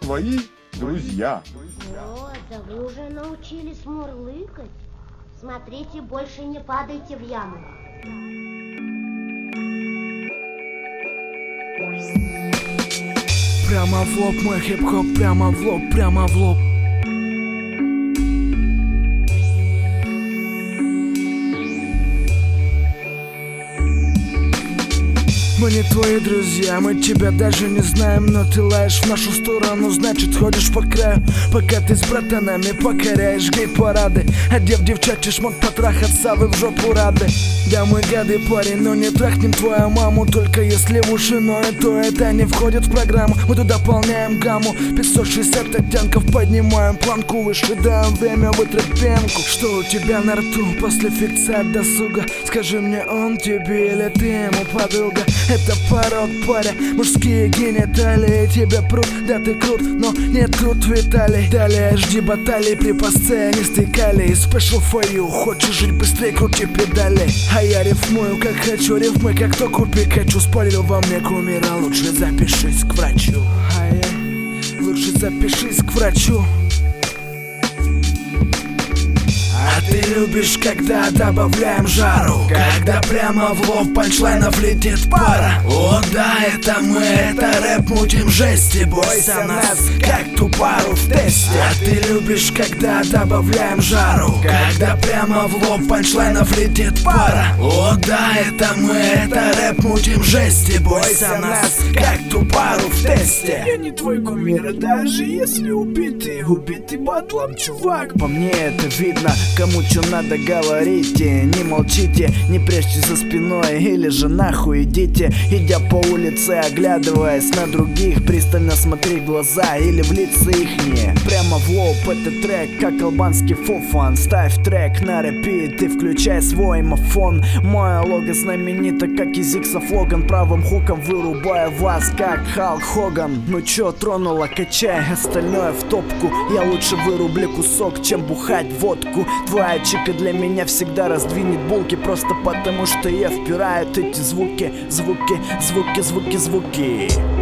твои друзья. О, да вы уже научились мурлыкать. Смотрите, больше не падайте в яму. Прямо в лоб мой хип-хоп, прямо в лоб, прямо в лоб. Мы не твои друзья, мы тебя даже не знаем, но ты лаешь в нашу сторону, значит ходишь по краю. Пока ты с братанами покоряешь гей-парады, одев девчачий шмот потрахаться, вы в жопу рады. Да мы гады, парень, но не трахнем твою маму, только если в уши, но и то это не входит в программу. Мы тут дополняем гамму, 560 оттенков, поднимаем планку выше, даем время вытрать пенку. Что у тебя на рту после фикции от досуга? Скажи мне, он тебе или ты ему подруга? Это пород, паря, мужские гениталии. Тебя прут, да ты крут, но не тут, Виталий. Далее жди баталий при постоянистой калии. Special for you, хочешь жить быстрее, крути педали. А я рифмую как хочу, рифмы как току Пикачу. Спалил во мне кумира, лучше запишись к врачу. Лучше запишись к врачу. А ты любишь, когда добавляем жару, когда прямо в лоб панчлайнов летит пара. О да, это мы, это рэп, мутим жести. Бойся нас, как ту пару в тесте. А ты любишь, когда добавляем жару, когда прямо в лоб панчлайнов летит пара. О да, это мы, это рэп, мутим жести. Бойся нас, как ту пару в тесте. Я не твой кумир, даже если убитый батлом, чувак. По мне это видно. Кому что надо, говорите, не молчите, не прячьте за спиной или же нахуй идите. Идя по улице, оглядываясь на других, пристально смотри в глаза или в лица ихние. Прямо в лоб этот трек, как албанский фуфан. Ставь трек на репит и включай свой мафон. Мое лого знаменито, как Изиксов Логан. Правым хуком вырубая вас, как Халк Хоган. Ну чё, тронула, качай, остальное в топку. Я лучше вырублю кусок, чем бухать водку. Твоя чика для меня всегда раздвинет булки, просто потому что я впираю эти звуки, звуки, звуки, звуки, звуки.